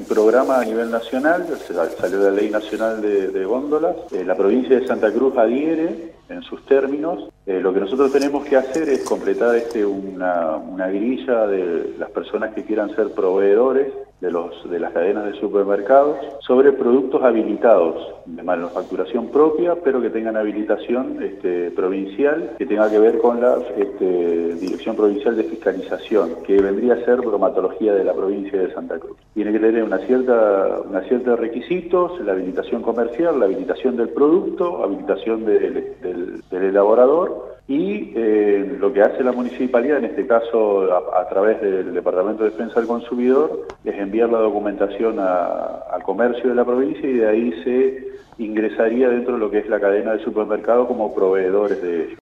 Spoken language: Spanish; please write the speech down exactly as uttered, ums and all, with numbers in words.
programa a nivel nacional, salió la Ley Nacional de, de Góndolas, eh, la provincia de Santa Cruz adhiere en sus términos. Eh, lo que nosotros tenemos que hacer es completar este, una, una grilla de las personas que quieran ser proveedores de, los, de las cadenas de supermercados sobre productos habilitados de manufacturación propia, pero que tengan habilitación este, provincial, que tenga que ver con la este, Dirección Provincial de Fiscalización, que vendría a ser bromatología de la provincia de Santa Cruz. Tiene que tener una cierta, una cierta requisitos, la habilitación comercial, la habilitación del producto, habilitación del, del, del elaborador, y eh, lo que hace la municipalidad, en este caso a, a través del Departamento de Defensa del Consumidor, es enviar la documentación a, al comercio de la provincia y de ahí se ingresaría dentro de lo que es la cadena de supermercados como proveedores de ellos.